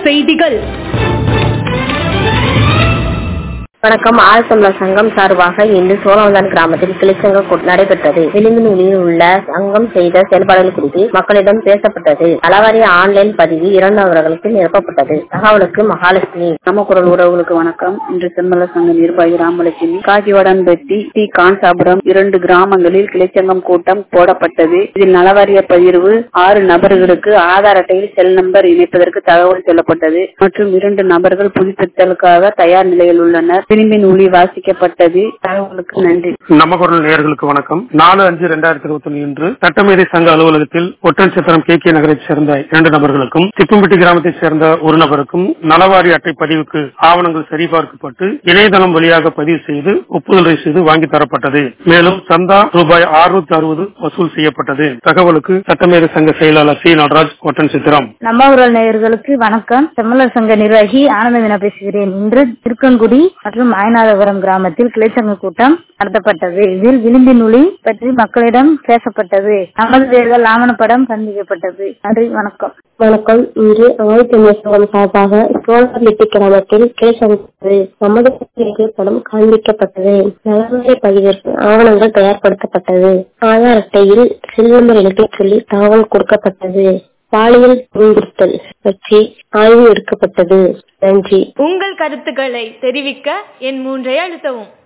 செய்திகள். வணக்கம். ஆழ்தமிழர் சங்கம் சார்பாக இன்று சோழவந்தான் கிராமத்தில் கிளைச்சங்க கூட்டம் நடைபெற்றது. விளிம்பினுளியில் உள்ள சங்கம் செய்த செயல்பாடுகள் குறித்து மக்களிடம் பேசப்பட்டது. அளவாரிய ஆன்லைன் பதிவு 2 நபர்களுக்கு நிரப்பப்பட்டது. தகவலுக்கு மகாலட்சுமி. நம்ம குரல் உறவுகளுக்கு வணக்கம். இன்று செம்மல சங்க நிர்வாகி ராமலட்சுமி காஜிவாடன்பட்டி டி காஞ்சாபுரம் 2 கிராமங்களில் கிளைச்சங்கம் கூட்டம் போடப்பட்டது. இதில் நலவாரிய பதிவு 6 நபர்களுக்கு ஆதார் அட்டையில் செல் நம்பர் இணைப்பதற்கு தகவல் சொல்லப்பட்டது மற்றும் 2 நபர்கள் புதுப்பித்தலுக்காக தயார் நிலையில் உள்ளனர். விளிம்பின் ஒளி வாசிக்கப்பட்டது. தகவலுக்கு நன்றி. நம்ம குரல் நேயர்களுக்கு வணக்கம். 4/5/2021 இன்று சட்டமேதை சங்க அலுவலகத்தில் ஒட்டன்சத்திரம் கே நகரைச் சேர்ந்த 2 நபர்களுக்கும் திப்பம்பட்டி கிராமத்தைச் சேர்ந்த 1 நபருக்கும் நலவாரி அட்டை பதிவுக்கு ஆவணங்கள் சரிபார்க்கப்பட்டு இணையதளம் வழியாக பதிவு செய்து ஒப்புதல் ரசீது வாங்கி தரப்பட்டது. மேலும் சந்தா ரூபாய் 660 வசூல் செய்யப்பட்டது. தகவலுக்கு சட்டமேதை சங்க செயலாளர் சி நடராஜ், ஒட்டன்சத்திரம். நம்ம குரல் நேயர்களுக்கு வணக்கம். செம்மலர் சங்க நிர்வாகி ஆனந்தவினா பேசுகிறேன். இன்று திருக்கன்குடி மற்றும் மாயநாதபுரம் கிராமத்தில் கிளைச்சங்க கூட்டம் நடத்தப்பட்டது. இதில் விளிம்பின் ஒளி பற்றி மக்களிடம் பேசப்பட்டது. நமது தேர்தல் ஆவணப்படம் சந்திக்கப்பட்டது. நன்றி. வணக்கம். வணக்கம். இன்று ஆழ்தமிழர் சங்கம் சார்பாக சோழவந்தான் கிராமத்தில் கிளைச்சங்க நமது படம் காண்பிக்கப்பட்டது. நலவாரிய பதிவிற்கு ஆவணங்கள் தயார்படுத்தப்பட்டது. ஆதார் அட்டையில் செல் நம்பர் இணைக்கச் சொல்லி தகவல் கொடுக்கப்பட்டது. பாலியல் துன்புறுத்தல் பற்றி ஆய்வு எடுக்கப்பட்டது. நன்றி. உங்கள் கருத்துக்களை தெரிவிக்க எண் 3 அழுத்தவும்.